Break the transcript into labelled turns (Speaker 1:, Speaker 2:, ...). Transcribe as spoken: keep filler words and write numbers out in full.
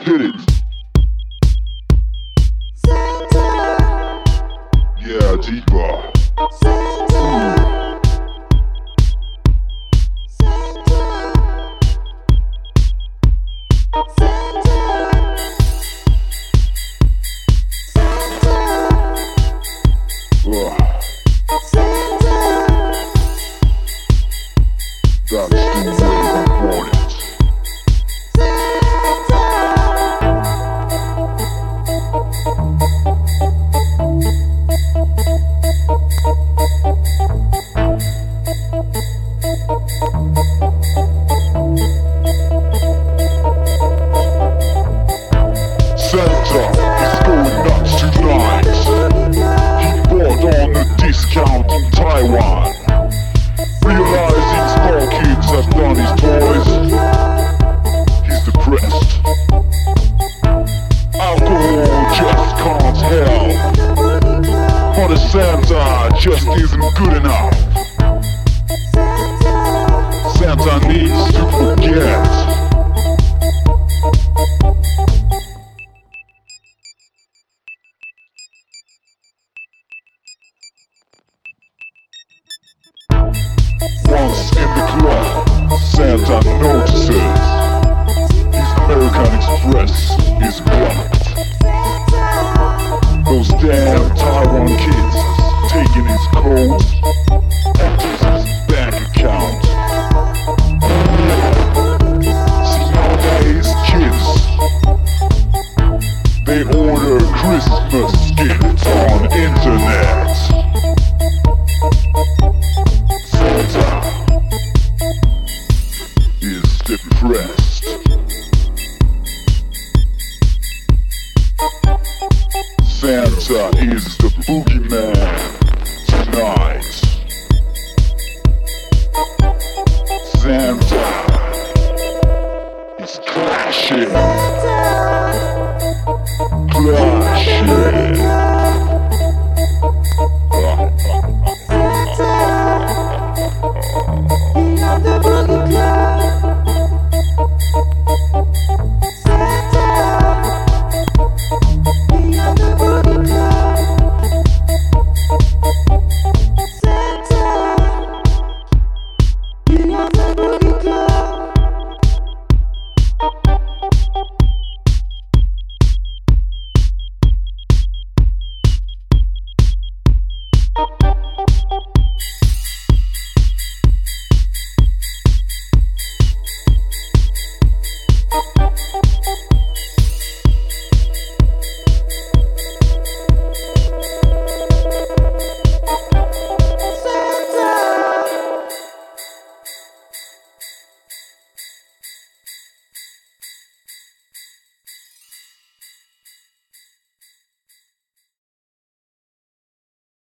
Speaker 1: hit it. Yeah, deeper. Ugh. That's the way we want it. Santa is going nuts tonight. He bought on the discount in Taiwan. Realizing small kids have done his toys, he's depressed. Alcohol just can't help, but a Santa just isn't good enough. Santa needs to forget. Once in the club, Santa notices his American Express is blocked. Those damn Taiwan kids taking his coat